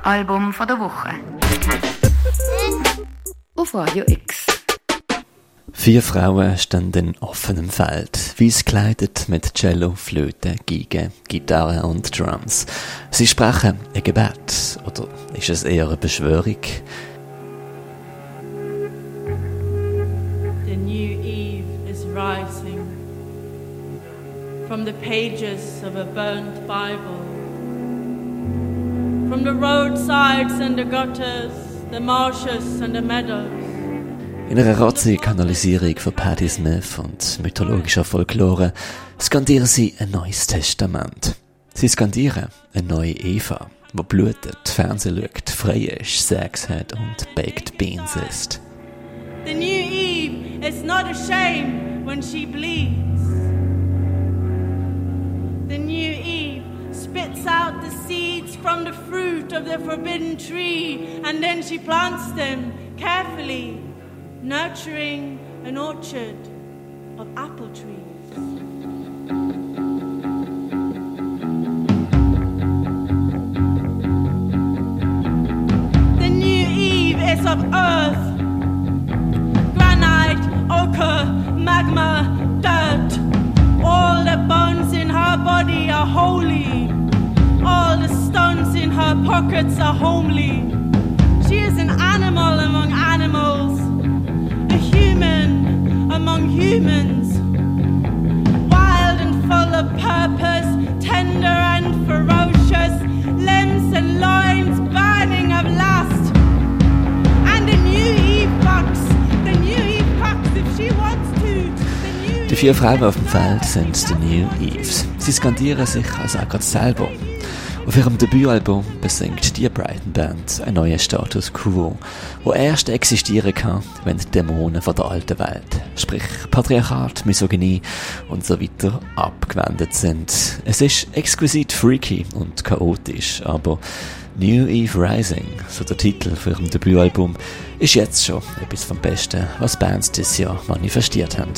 Album von der Woche. Auf Radio X. 4 Frauen stehen in offenem Feld, weiss gekleidet mit Cello, Flöte, Geige, Gitarre und Drums. Sie sprechen ein Gebet, oder ist es eher eine Beschwörung? The new Eve is rising from the pages of a burnt Bible, from the roadsides and the gutters, the marshes and the meadows. In einer rotzigen Kanalisierung von Patti Smith und mythologischer Folklore skandieren sie ein neues Testament. Sie skandieren eine neue Eva, die blutet, Fernsehen schaut, frei ist, Sex hat und Baked Beans isst. The new Eve is not ashamed when she bleeds. The new Eve spits out the seeds from the fruit of the forbidden tree and then she plants them carefully, nurturing an orchard of apple trees. The new Eve is of earth, granite, ochre, magma, dirt. All the bones in her body are holy. All the stones in her pockets are homely. She is an animal among animals, a human among humans, wild and full of purpose, tender and ferocious, limbs and loins burning of lust. And the new Eve fucks if she wants to. Die 4 Frauen auf dem Feld sind die New Eves. Sie skandieren sich also auch gerade selber. Auf ihrem Debütalbum besingt die Brighton Band einen neuen Status quo, der erst existieren kann, wenn die Dämonen von der alten Welt, sprich Patriarchat, Misogynie und so weiter, abgewendet sind. Es ist exquisit freaky und chaotisch, aber New Eve Rising, so der Titel für ihrem Debütalbum, ist jetzt schon etwas vom Besten, was Bands dieses Jahr manifestiert haben.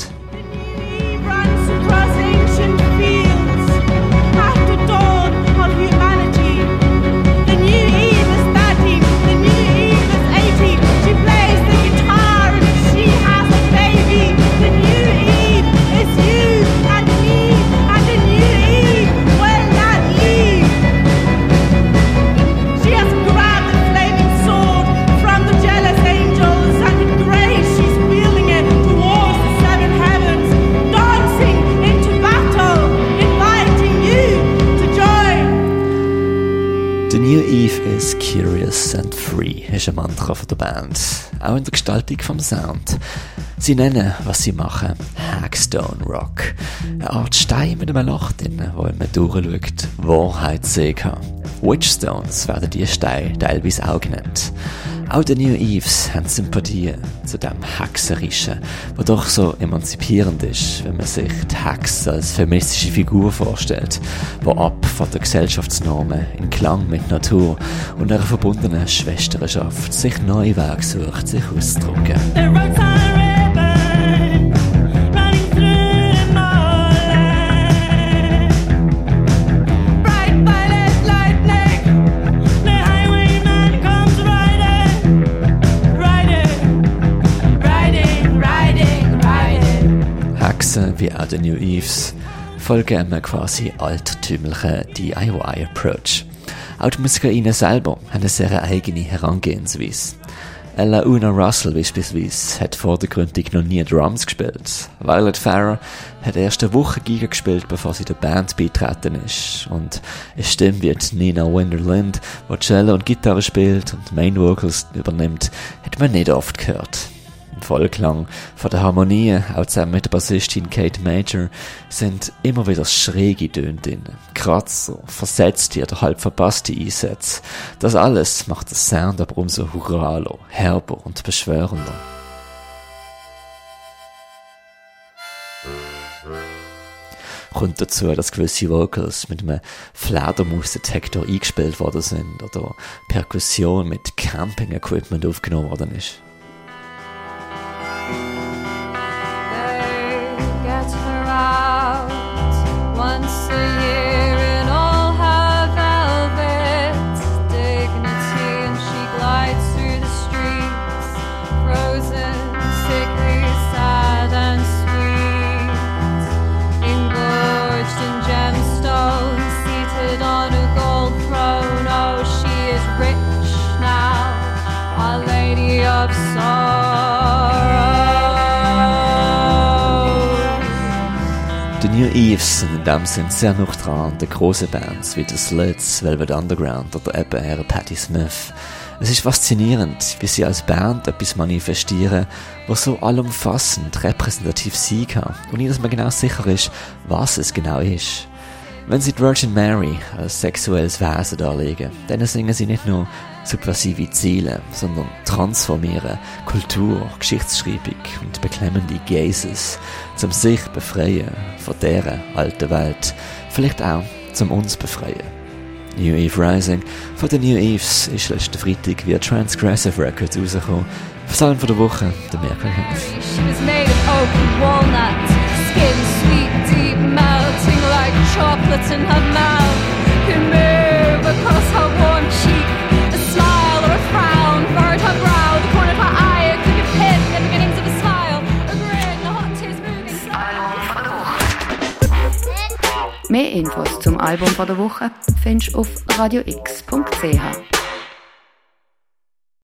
Curious and Free ist ein Mantra von der Band, auch in der Gestaltung vom Sound. Sie nennen, was sie machen, Hagstone Rock. Eine Art Stein mit einem Loch drin, wo man durchschaut, Wahrheit sehen kann. Witchstones werden die Steine teilweise auch genannt. Auch die New Eves haben Sympathie zu dem Hexerischen, was doch so emanzipierend ist, wenn man sich die Hex als feministische Figur vorstellt, die ab von der Gesellschaftsnormen in Klang mit Natur und einer verbundenen Schwesternschaft sich neue Wege sucht, sich auszudrücken. Wie auch die New Eves folgen einem quasi altertümlichen DIY-Approach. Auch die MusikerInnen selber haben eine sehr eigene Herangehensweise. Ella Una Russell beispielsweise hat vordergründig noch nie Drums gespielt. Violet Farrer hat erst eine Woche Giga gespielt, bevor sie der Band beitreten ist. Und eine Stimme wie Nina Wenderlind, die Cello und Gitarre spielt und Main Vocals übernimmt, hat man nicht oft gehört. Vollklang von der Harmonie, auch zusammen mit der Bassistin Kate Major, sind immer wieder schräge Töne drin. Kratzer, versetzte oder halb verpasste Einsätze. Das alles macht den Sound aber umso hurraler, herber und beschwörender. Kommt dazu, dass gewisse Vocals mit einem Fledermausdetektor eingespielt worden sind oder Perkussion mit Camping-Equipment aufgenommen worden ist. Once a year in all her velvet dignity. New Eves sind in dem Sinn sehr noch dran an den grossen Bands wie The Slits, Velvet Underground oder eben Patti Smith. Es ist faszinierend, wie sie als Band etwas manifestieren, was so allumfassend repräsentativ sein kann und nie, dass man genau sicher ist, was es genau ist. Wenn sie die Virgin Mary als sexuelles Wesen darlegen, dann singen sie nicht nur subversive Ziele, sondern transformieren Kultur, Geschichtsschreibung und beklemmende Gazes, zum sich befreien von dieser alten Welt, vielleicht auch zum uns befreien. New Eve Rising von den New Eves ist letzten Freitag via Transgressive Records rausgekommen. Psalm von der Woche, der Merkel Hempf. She was made of oak and walnut, skin sweet, deep, melting like chocolate in her mouth. Could move across her warm cheek, a smile or a frown, furrowed her brow, the corner of her eye, a crooked pin, the beginnings of a smile, a grin, the hot tears moving. Mehr Infos zum Album von der Woche findest du auf radiox.ch.